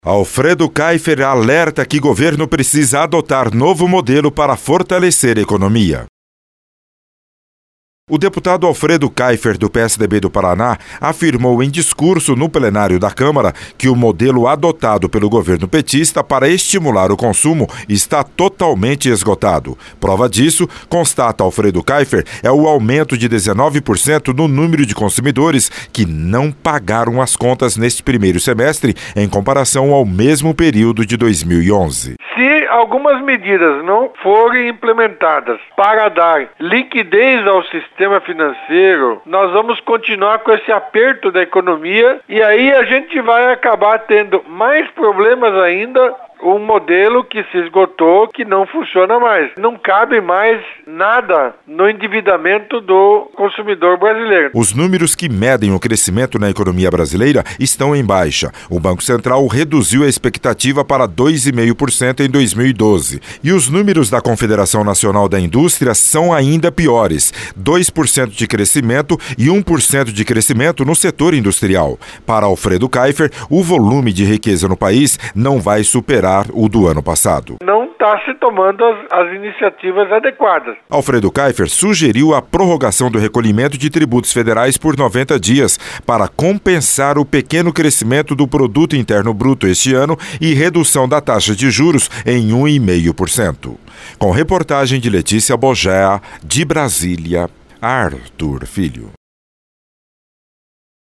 Alfredo Kiefer alerta que governo precisa adotar novo modelo para fortalecer a economia. O deputado Alfredo Kiefer, do PSDB do Paraná, afirmou em discurso no plenário da Câmara que o modelo adotado pelo governo petista para estimular o consumo está totalmente esgotado. Prova disso, constata Alfredo Kiefer, é o aumento de 19% no número de consumidores que não pagaram as contas neste primeiro semestre em comparação ao mesmo período de 2011. Se algumas medidas não forem implementadas para dar liquidez ao sistema financeiro, nós vamos continuar com esse aperto da economia e aí a gente vai acabar tendo mais problemas ainda. Um modelo que se esgotou, que não funciona mais. Não cabe mais nada no endividamento do consumidor brasileiro. Os números que medem o crescimento na economia brasileira estão em baixa. O Banco Central reduziu a expectativa para 2,5% em 2012. E os números da Confederação Nacional da Indústria são ainda piores. 2% de crescimento e 1% de crescimento no setor industrial. Para Alfredo Kiefer, o volume de riqueza no país não vai superar o do ano passado. Não está se tomando as iniciativas adequadas. Alfredo Kiefer sugeriu a prorrogação do recolhimento de tributos federais por 90 dias para compensar o pequeno crescimento do Produto Interno Bruto este ano e redução da taxa de juros em 1,5%. Com reportagem de Letícia Bogea, de Brasília, Arthur Filho.